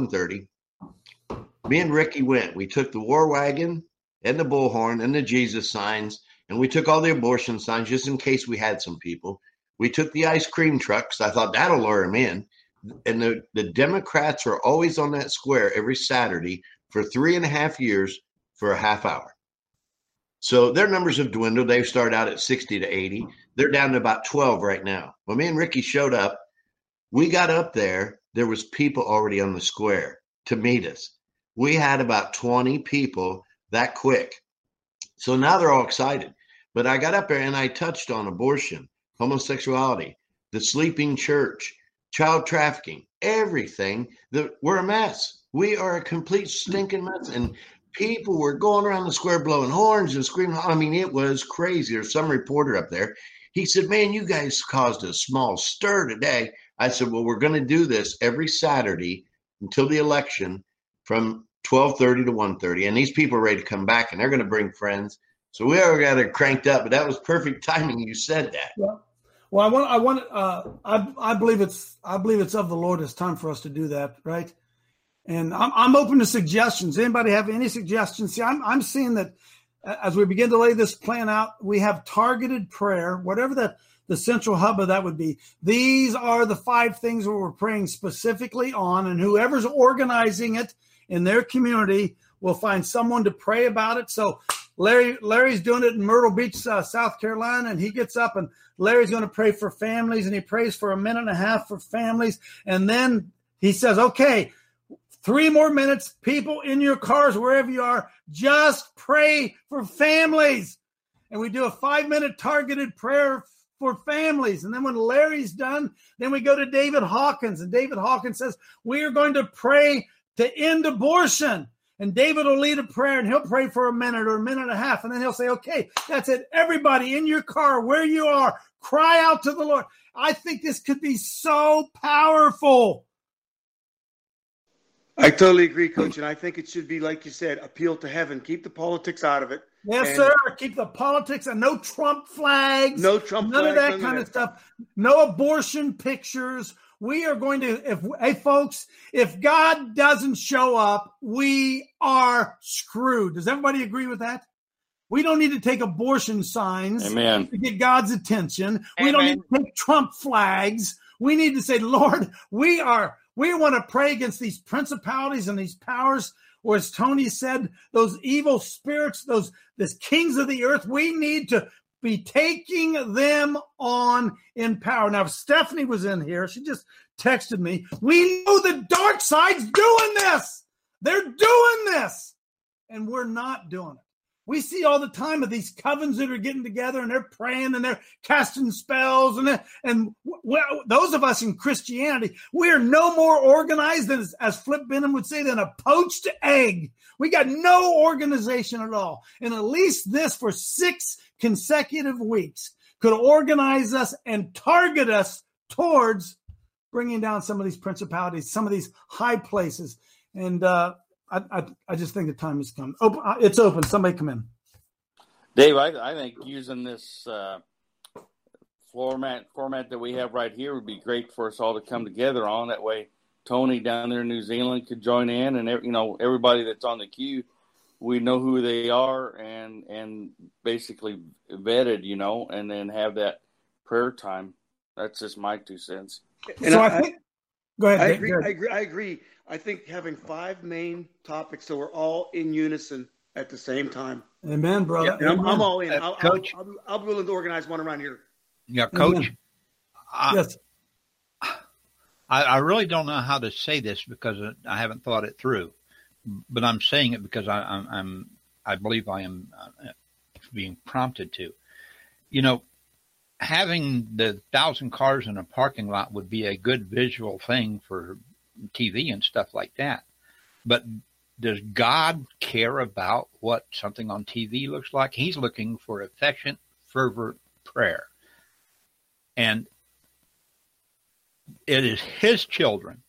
1:30. Me and Ricky went. We took the war wagon and the bullhorn and the Jesus signs, and we took all the abortion signs just in case we had some people. We took the ice cream trucks. I thought that'll lure them in. And the Democrats are always on that square every Saturday for 3.5 years for a half hour. So their numbers have dwindled. They've started out at 60 to 80. They're down to about 12 right now. When me and Ricky showed up, we got up there. There was people already on the square to meet us. We had about 20 people that quick. So now they're all excited. But I got up there and I touched on abortion, homosexuality, the sleeping church, child trafficking, everything. We're a mess. We are a complete stinking mess. And people were going around the square blowing horns and screaming. I mean, it was crazy. There's some reporter up there. He said, man, you guys caused a small stir today. I said, well, we're going to do this every Saturday until the election from 12:30 to 1:30. And these people are ready to come back, and they're going to bring friends. So we already got it cranked up, but that was perfect timing. You said that. Well, I believe it's of the Lord. It's time for us to do that, right? And I'm open to suggestions. Anybody have any suggestions? See, I'm seeing that as we begin to lay this plan out, we have targeted prayer, whatever the central hub of that would be. These are the 5 things where we're praying specifically on, and whoever's organizing it in their community will find someone to pray about it. So Larry's doing it in Myrtle Beach, South Carolina, and he gets up and Larry's going to pray for families, and he prays for 1.5 minutes for families. And then he says, okay, 3 more minutes, people in your cars, wherever you are, just pray for families. and we do a 5-minute targeted prayer for families. And then when Larry's done, then we go to David Hawkins. And David Hawkins says, we are going to pray to end abortion. And David will lead a prayer, and he'll pray for a minute or a minute and a half. And then he'll say, okay, that's it. Everybody in your car, where you are, cry out to the Lord. I think this could be so powerful. I totally agree, Coach. And I think it should be, like you said, appeal to heaven. Keep the politics out of it. Yes, sir. Keep the politics and no Trump flags. No Trump flags. None of that kind of stuff. No abortion pictures. We are going to, hey, folks, if God doesn't show up, we are screwed. Does everybody agree with that? We don't need to take abortion signs Amen. to get God's attention. Amen. We don't need to take Trump flags. We need to say, Lord, we want to pray against these principalities and these powers, or as Tony said, those evil spirits, these kings of the earth. We need to be taking them on in power. Now, if Stephanie was in here, she just texted me. We know the dark side's doing this. They're doing this. And we're not doing it. We see all the time of these covens that are getting together and they're praying and they're casting spells. And those of us in Christianity, we are no more organized than, as Flip Benham would say, than a poached egg. We got no organization at all. And at least this for 6 consecutive weeks could organize us and target us towards bringing down some of these principalities, some of these high places. And I just think the time has come. It's open. Somebody come in. Dave, I think using this format that we have right here would be great for us all to come together on. That way, Tony down there in New Zealand could join in, and everybody that's on the queue, we know who they are and basically vetted, and then have that prayer time. That's just my 2 cents. And so I think, go ahead. I agree. I think having 5 main topics so we're all in unison at the same time. Amen, brother. Yeah, and I'm all in. Coach, I'll be willing to organize one around here. Yeah, Coach. Yes. I really don't know how to say this because I haven't thought it through, but I'm saying it because I believe I am being prompted to. Having the 1,000 cars in a parking lot would be a good visual thing for TV and stuff like that. But does God care about what something on TV looks like? He's looking for affectionate, fervent prayer. And it is his children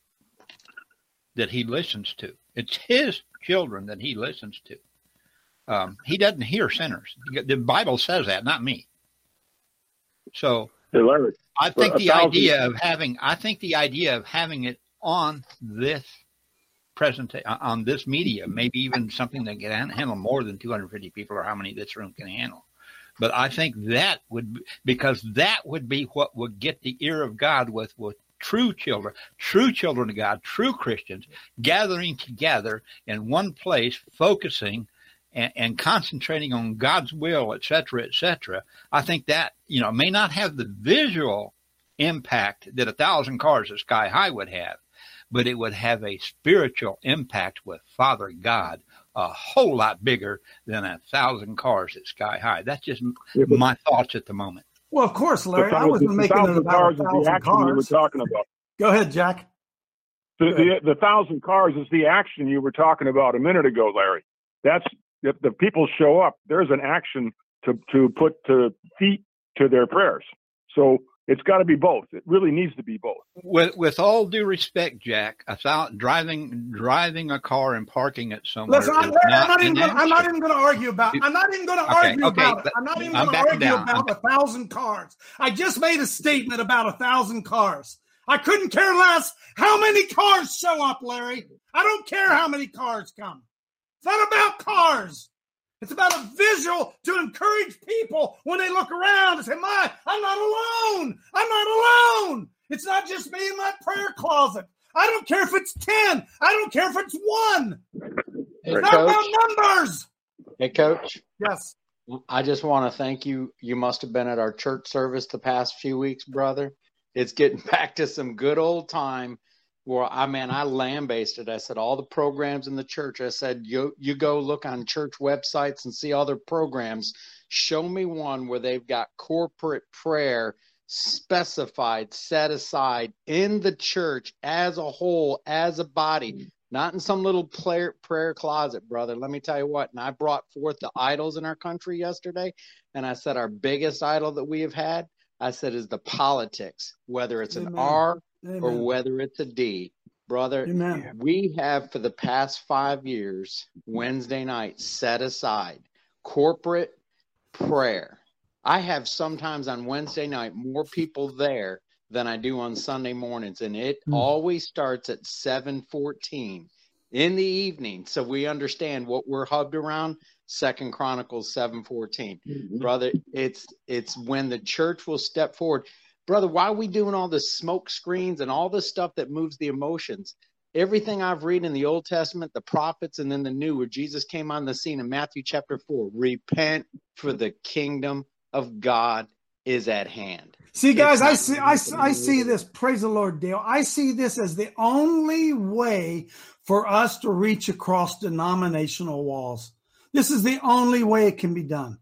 that he listens to. It's his children that he listens to. He doesn't hear sinners. The Bible says that, not me. So I think the idea of having it on this on this media, maybe even something that can handle more than 250 people or how many this room can handle. But I think that would be what would get the ear of God with true children of God, true Christians gathering together in one place, focusing and concentrating on God's will, et cetera, et cetera. I think that, may not have the visual impact that 1,000 cars at Sky High would have, but it would have a spiritual impact with Father God a whole lot bigger than 1,000 cars at Sky High. That's just my thoughts at the moment. Well, of course, Larry. I wasn't making it about 1,000 cars. You were talking about. Go ahead, Jack. The 1,000 cars is the action you were talking about a minute ago, Larry. That's if the people show up. There's an action to put feet to their prayers. So it's got to be both. It really needs to be both. With all due respect, Jack, driving a car and parking it somewhere. Listen, I'm not even going to argue about it. I'm not even going to argue about it. I'm not even going to argue about 1,000 cars. I just made a statement about 1,000 cars. I couldn't care less how many cars show up, Larry. I don't care how many cars come. It's not about cars. It's about a visual to encourage people when they look around and say, I'm not alone. I'm not alone. It's not just me in my prayer closet. I don't care if it's 10. I don't care if it's 1. It's not about numbers. Hey, Coach. Yes. I just want to thank you. You must have been at our church service the past few weeks, brother. It's getting back to some good old time where I lambasted. I said, all the programs in the church, I said, you go look on church websites and see all their programs Show me one where they've got corporate prayer specified, set aside in the church as a whole, as a body, not in some little prayer closet, brother. Let me tell you what. And I brought forth the idols in our country yesterday. And I said, our biggest idol that we have had, I said, is the politics, whether it's an R or whether it's a D. Brother, we have for the past 5 years, Wednesday night, set aside corporate prayer. I have sometimes on Wednesday night more people there than I do on Sunday mornings, and it always starts at 7:14 in the evening. So we understand what we're hubbed around. 2 Chronicles 7:14, brother. It's when the church will step forward, brother. Why are we doing all this smoke screens and all this stuff that moves the emotions? Everything I've read in the Old Testament, the prophets, and then the New, where Jesus came on the scene in Matthew chapter 4, repent, for the kingdom of God is at hand. See, guys, I see this. Praise the Lord, Dale. I see this as the only way for us to reach across denominational walls. This is the only way it can be done.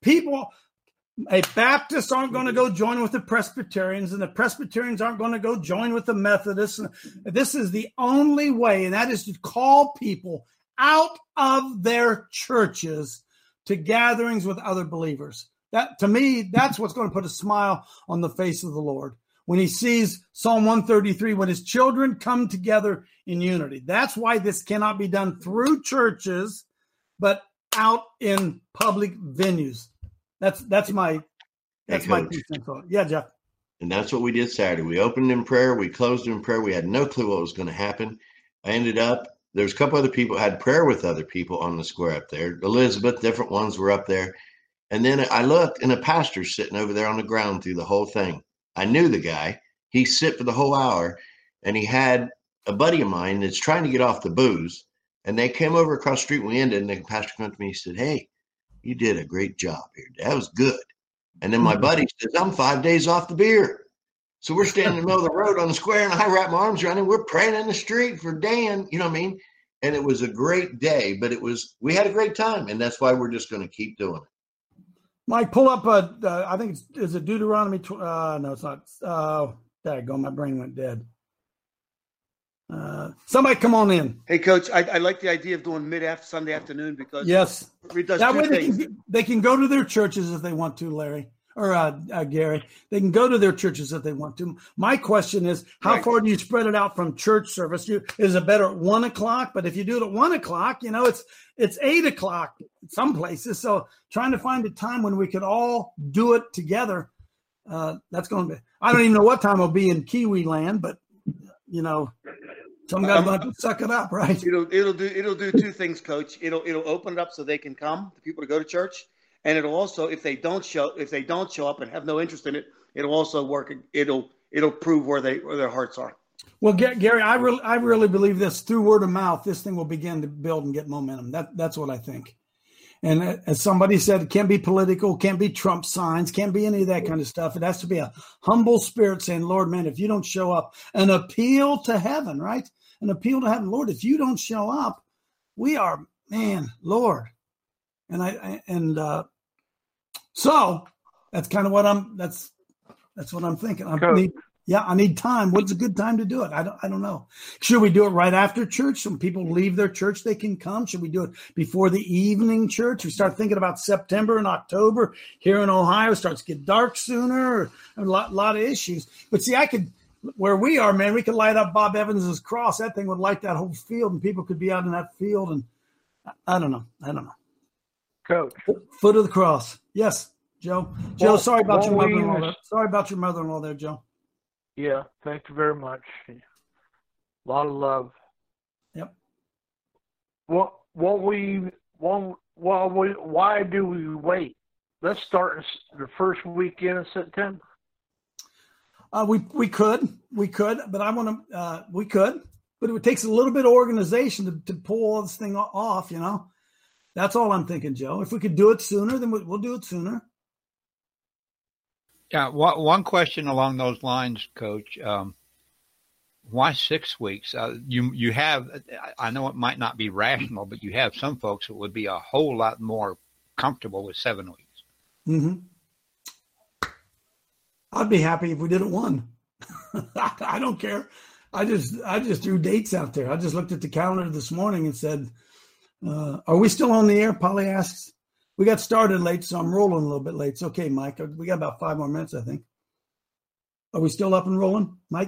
Baptists aren't going to go join with the Presbyterians, and the Presbyterians aren't going to go join with the Methodists. This is the only way, and that is to call people out of their churches to gatherings with other believers. That, to me, that's what's going to put a smile on the face of the Lord when he sees Psalm 133, when his children come together in unity. That's why this cannot be done through churches, but out in public venues. That's my 2 cents on it. Yeah, Jeff. And that's what we did Saturday. We opened in prayer. We closed in prayer. We had no clue what was going to happen. I ended up, there was a couple other people, had prayer with other people on the square up there. Elizabeth, different ones were up there. And then I looked, and a pastor's sitting over there on the ground through the whole thing. I knew the guy. He sit for the whole hour, and he had a buddy of mine that's trying to get off the booze. And they came over across the street when we ended, and the pastor came to me and said, "Hey, you did a great job here. That was good." And then my buddy says, "I'm 5 days off the beer." So we're standing in the middle of the road on the square, and I wrap my arms around him. We're praying in the street for Dan, you know what I mean? And it was a great day, but we had a great time, and that's why we're just going to keep doing it. Mike, pull up I think is it Deuteronomy? No, it's not. There you go. My brain went dead. Somebody come on in. Hey, Coach, I like the idea of doing Sunday afternoon because yes, it does that two way things. they can go to their churches if they want to, Larry or Gary. They can go to their churches if they want to. My question is, how far do you spread it out from church service? Is it better at 1 o'clock? But if you do it at 1 o'clock, it's 8 o'clock in some places. So trying to find a time when we could all do it together, that's going to be. I don't even know what time it'll be in Kiwi land, but some guys going to suck it up, right? It'll do two things, Coach. It'll open it up so they can come, the people to go to church, and it'll also, if they don't show up and have no interest in it, it'll also work. It'll prove where their hearts are. Well, Gary, I really believe this through word of mouth. This thing will begin to build and get momentum. That's what I think. And as somebody said, it can't be political, can't be Trump signs, can't be any of that kind of stuff. It has to be a humble spirit saying, "Lord, man, if you don't show up," an appeal to heaven, right? An appeal to heaven. Lord, if you don't show up, we are, man, Lord. So that's kind of what that's what I'm thinking. I need time. What's a good time to do it? I don't know. Should we do it right after church? When people leave their church, they can come. Should we do it before the evening church? We start thinking about September and October here in Ohio. It starts to get dark sooner. A lot of issues. But see, where we are, man, we could light up Bob Evans's cross. That thing would light that whole field, and people could be out in that field. And I don't know. Coach, foot of the cross. Yes, Joe. Joe, sorry about your mother-in-law. Sorry about your mother-in-law there, Joe. Yeah, thank you very much. A lot of love. Yep. Why do we wait? Let's start the first weekend of September. We could, but we could, but it takes a little bit of organization to pull all this thing off, That's all I'm thinking, Joe. If we could do it sooner, then we'll do it sooner. Yeah, one question along those lines, Coach. Why 6 weeks? You have, I know it might not be rational, but you have some folks that would be a whole lot more comfortable with 7 weeks. Mm-hmm. I'd be happy if we did it one. I don't care. I just threw dates out there. I just looked at the calendar this morning and said, are we still on the air? Polly asks. We got started late, so I'm rolling a little bit late. It's okay, Mike. We got about 5 more minutes, I think. Are we still up and rolling, Mike?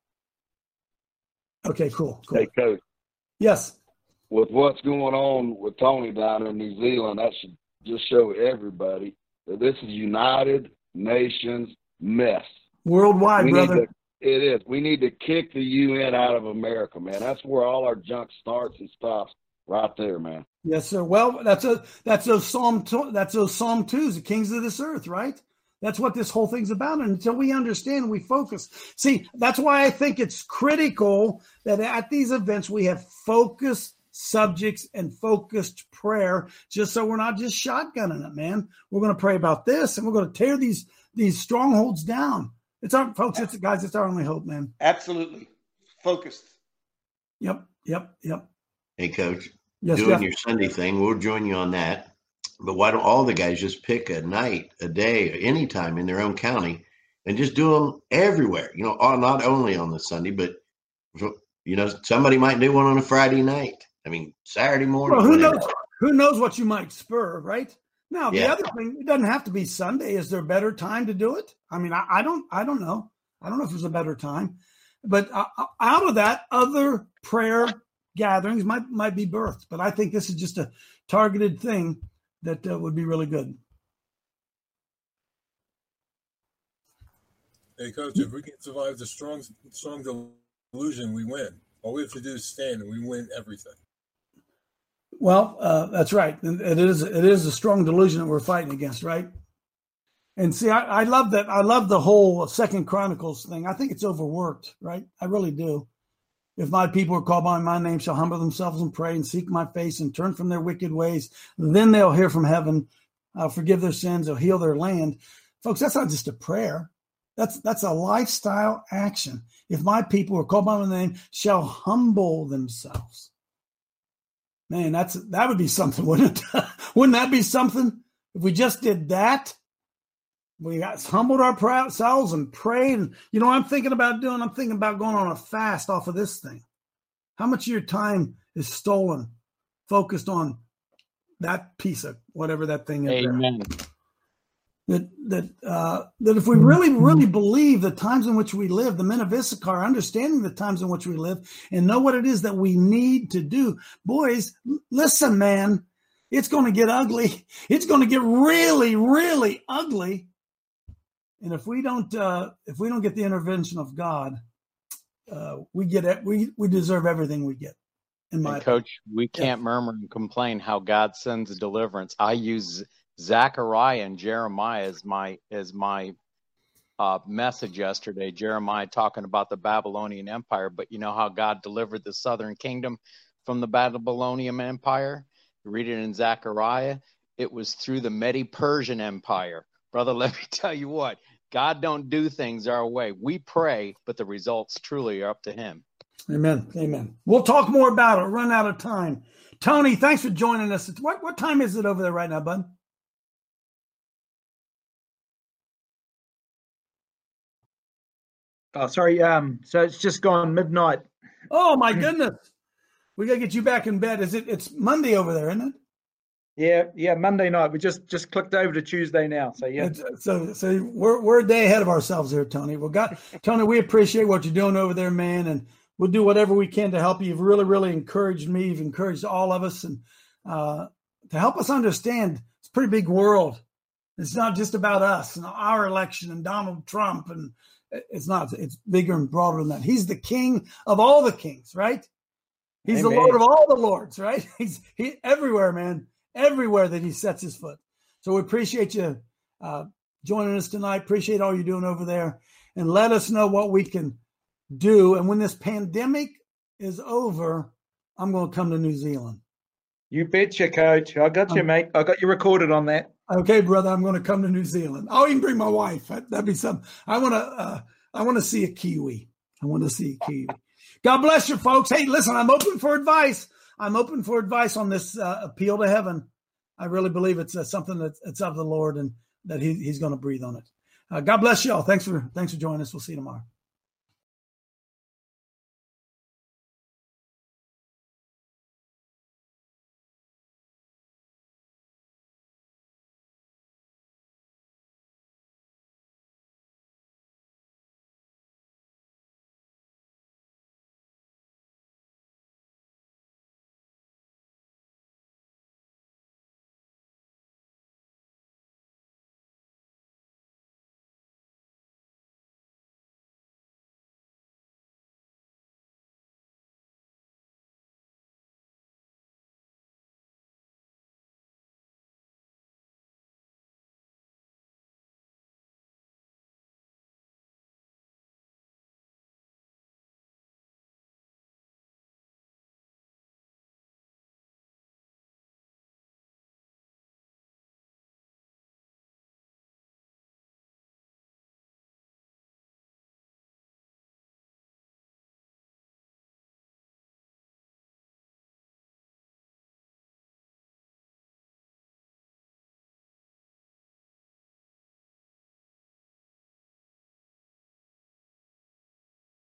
Okay, cool. Hey, Coach. Yes. With what's going on with Tony down in New Zealand, that should just show everybody that this is United Nations mess. Worldwide, brother. It is. We need to kick the UN out of America, man. That's where all our junk starts and stops, right there, man. Yes, sir. Well, that's those Psalm 2s, the kings of this earth, right? That's what this whole thing's about. And until we understand, we focus. See, that's why I think it's critical that at these events we have focused subjects and focused prayer, just so we're not just shotgunning it, man. We're going to pray about this, and we're going to tear these strongholds down. It's our folks. It's guys. It's our only hope, man. Absolutely focused. Yep. Hey, Coach. Yes, doing Jeff. your Sunday thing, we'll join you on that. But why don't all the guys just pick a night, a day, anytime in their own county, and just do them everywhere? You know, not only on the Sunday, but somebody might do one on a Friday night. I mean, Saturday morning. Well, whatever. who knows what you might spur, right? Now, the other thing, it doesn't have to be Sunday. Is there a better time to do it? I mean, I don't know. I don't know if there's a better time. But out of that, other prayer gatherings might be birthed. But I think this is just a targeted thing that would be really good. Hey, Coach, if we can survive the strong delusion, we win. All we have to do is stand, and we win everything. Well, that's right. It is a strong delusion that we're fighting against, right? And see, I love that. I love the whole 2 Chronicles thing. I think it's overworked, right? I really do. If my people are called by my name shall humble themselves and pray and seek my face and turn from their wicked ways, then they'll hear from heaven. I'll forgive their sins. I'll heal their land. Folks, that's not just a prayer. That's a lifestyle action. If my people are called by my name shall humble themselves. Man, that would be something, wouldn't it? Wouldn't that be something? If we just did that, we humbled ourselves and prayed. And you know what I'm thinking about doing? I'm thinking about going on a fast off of this thing. How much of your time is stolen, focused on that piece of whatever that thing is? Amen. That if we really believe the times in which we live, the men of Issachar, understanding the times in which we live and know what it is that we need to do. Boys, listen, man, it's going to get ugly. It's going to get really, really ugly. And if we don't get the intervention of God, we deserve everything we get. Coach, we can't murmur and complain how God sends a deliverance. I use Zechariah and Jeremiah as my message yesterday. Jeremiah talking about the Babylonian Empire, but you know how God delivered the southern kingdom from the Babylonian Empire? You read it in Zechariah. It was through the Medi-Persian Empire. Brother, let me tell you what, God don't do things our way. We pray, but the results truly are up to him. Amen. We'll talk more about it. Run out of time. Tony, thanks for joining us. What time is it over there right now, bud? Oh, sorry. So it's just gone midnight. Oh my goodness. We got to get you back in bed. It's Monday over there, isn't it? Yeah, Monday night. We just clicked over to Tuesday now. So yeah. So we're a day ahead of ourselves here, Tony. Tony, we appreciate what you're doing over there, man, and we'll do whatever we can to help you. You've really, really encouraged me. You've encouraged all of us, and to help us understand it's a pretty big world. It's not just about us and our election and Donald Trump, and it's not. It's bigger and broader than that. He's the King of all the kings, right? He's Amen. The Lord of all the lords, right? He's everywhere, man. Everywhere that he sets his foot. So we appreciate you joining us tonight. Appreciate all you're doing over there. And let us know what we can do. And when this pandemic is over, I'm going to come to New Zealand. You betcha, Coach. I got you, mate. I got you recorded on that. Okay, brother. I'm going to come to New Zealand. I'll even bring my wife. That'd be something. I want to see a Kiwi. God bless you, folks. Hey, listen, I'm open for advice. I'm open for advice on this appeal to heaven. I really believe it's something that's of the Lord, and that he's going to breathe on it. God bless y'all. Thanks for joining us. We'll see you tomorrow.